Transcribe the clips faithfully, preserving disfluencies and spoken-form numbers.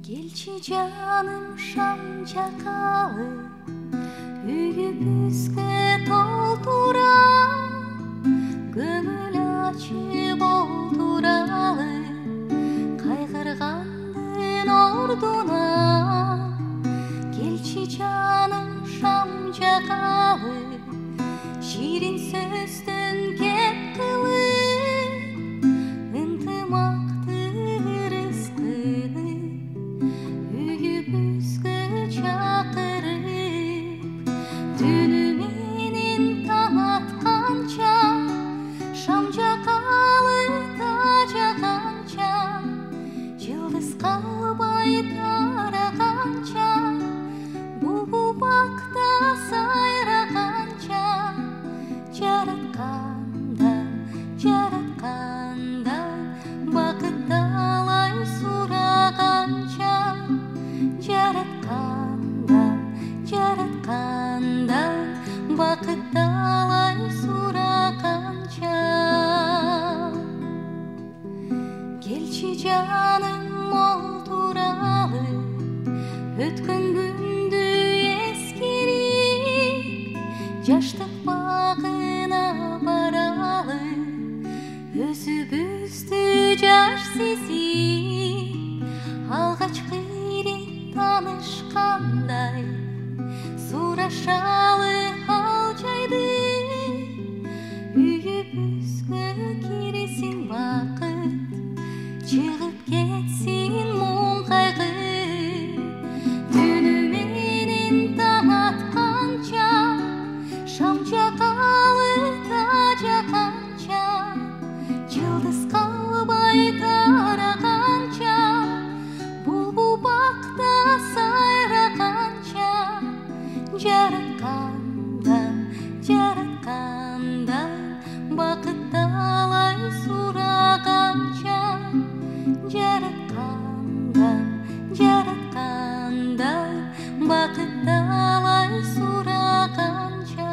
Келчи жаным шам жакалы, үйүбүзгө толтура, көңүл ачып олтуралы, кайгыргандын ордуна. Келчи жаным шам жакалы, ширин сөздөн кеп кылып, ынтымакты ырыскыны үйүбүзгө чакырып, түнү менен таң атканча, шам жакалы да жаканча, жылдыз калбай тараганча, булбул бакта сайраганча, жараткандан жараткандан бакыт талай сураганча, жараткандан жараткандан бакыт талай сураганча. Келчи жаным олтуралы, өткөн күндү эскерип, жаштык багына баралы, өзүбүздү жаш сезип, алгачкы ирет таанышкандай, сурашалы ал жайды, үйүбүзгө кирсин бакыт, чыгып кетсин муң кайгы. Түнү менен таң атканча, шам жакалы да жаканча, жылдыз калбай тараганча, булбул бакта сайраганча, жараткандан жараткандан бакыт талай сураганча, жараткандан жараткандан бакыт талай сураганча.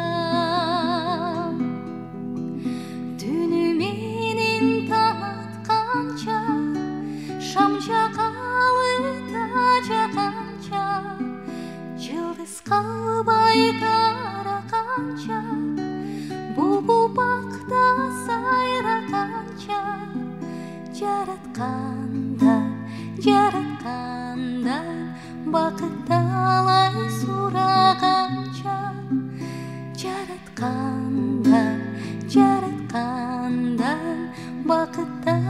Түнү менен таң атканча, шам жакалы да жаканча, жылдыз калбай тараганча, булбул бакта сайраганча, жараткандан жараткандан бакыт талай сураганча, жараткандан жараткандан бакыт